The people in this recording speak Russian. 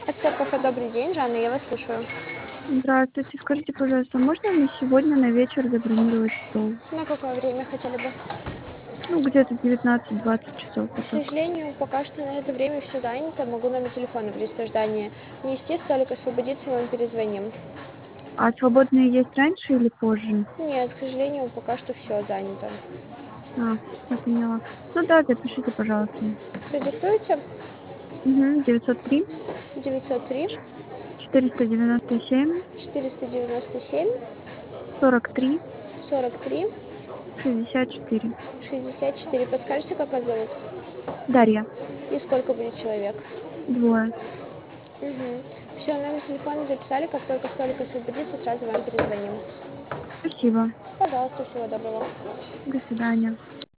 Оцепков, кафе «Добрый день», Жанна, я вас слушаю. Здравствуйте. Скажите, пожалуйста, можно на сегодня на вечер забронировать стол? На какое время хотели бы? Ну, где-то 19-20 часов, К вот так. сожалению, пока что на это время все занято. Могу номер телефона в листе ожидания внести, столик освободится, мы вам перезвоним. А свободные есть раньше или позже? Нет, к сожалению, пока что все занято. А, я поняла. Ну да, запишите, пожалуйста. Продиктуйте. Угу, 903 903 497 497 43 43 64. 64. Подскажите, как вас зовут? Дарья. И сколько будет человек? Двое. Угу. Все, номер телефона записали. Как только столик освободится, сразу вам перезвоним. Спасибо. Пожалуйста, всего доброго. До свидания.